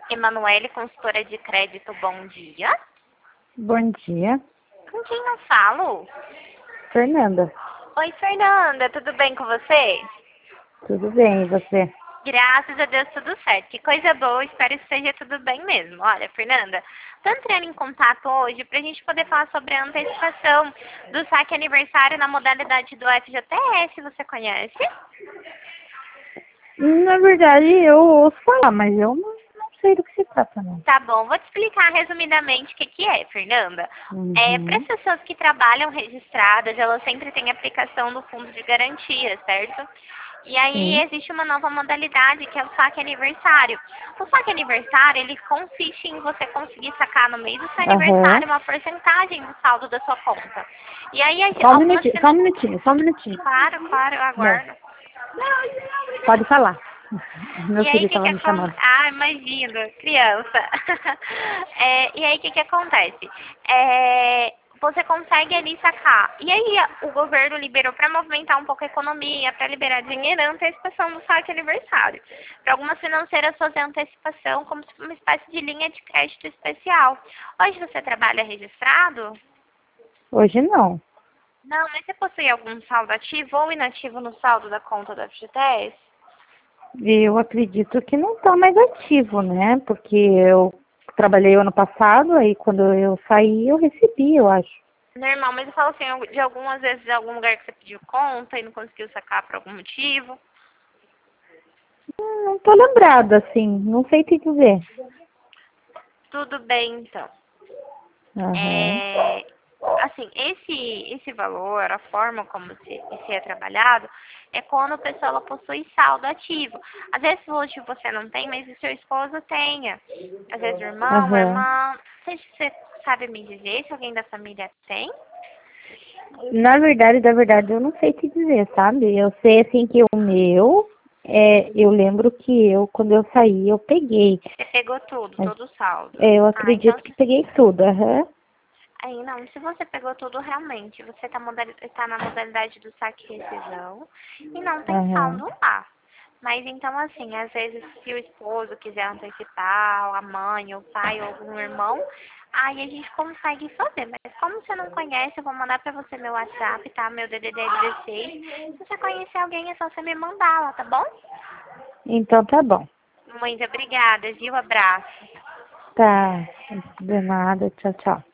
Emanuele, consultora de crédito, bom dia. Bom dia, Com quem eu falo? Fernanda. Oi, Fernanda, tudo bem com você? Tudo bem, e você? Graças a Deus, tudo certo. Que coisa boa, espero que seja tudo bem mesmo. Olha, Fernanda, tô entrando em contato hoje pra gente poder falar sobre a antecipação do saque aniversário na modalidade do FGTS, você conhece? Na verdade, eu ouço falar, mas eu não sei do que se trata, não. Tá bom, vou te explicar resumidamente o que que é, Fernanda. Para as Uhum, pessoas que trabalham registradas, elas sempre têm aplicação do fundo de garantia, certo? E aí sim. existe uma nova modalidade que é o saque aniversário. O saque aniversário, ele consiste em você conseguir sacar no mês do seu Aham. aniversário uma porcentagem do saldo da sua conta. E aí Só um algumas... minutinho, só um minutinho, só um minutinho. Claro, claro, eu Não, aguardo. pode falar. Meu E aí, filho o que que estava me acontece? chamando. Ah, imagino, criança. E aí, o que que acontece? Você consegue ali sacar. E aí, o governo liberou para movimentar um pouco a economia, para liberar dinheiro, a antecipação do saque aniversário. Para algumas financeiras fazer antecipação como se fosse uma espécie de linha de crédito especial. Hoje você trabalha registrado? Hoje não. Não, mas você possui algum saldo ativo ou inativo no saldo da conta do FGTS? Eu acredito que não está mais ativo, né? Porque eu trabalhei ano passado, aí quando eu saí, eu recebi, eu acho. Normal, mas eu falo assim, de algumas vezes de algum lugar que você pediu conta e não conseguiu sacar por algum motivo. Não tô lembrada, assim, não sei te dizer. Tudo bem, então. Aham, É, assim, esse valor, a forma como se é trabalhado, é quando a pessoa ela possui saldo ativo. Às vezes hoje você não tem, mas o seu esposo tenha. Às vezes o irmão, a aham. irmã. Não sei se você sabe me dizer se alguém da família tem. Da verdade, eu não sei te dizer, sabe? Eu sei, assim, que o meu, eu lembro que quando eu saí, eu peguei. Você pegou tudo, Mas todo o saldo. eu Ah, então acredito que peguei tudo, aham. aí não, se você pegou tudo realmente, você tá na modalidade do saque e rescisão e não tem Aham. saldo lá. Mas então assim, às vezes se o esposo quiser antecipar, ou a mãe, ou o pai, ou algum irmão, aí a gente consegue fazer. Mas como você não conhece, eu vou mandar pra você meu WhatsApp, tá? Meu DDD é 16. Se você conhecer alguém, é só você me mandar lá, tá bom? Então tá bom. Muito obrigada, viu? Abraço. Tá. De nada. Tchau, tchau.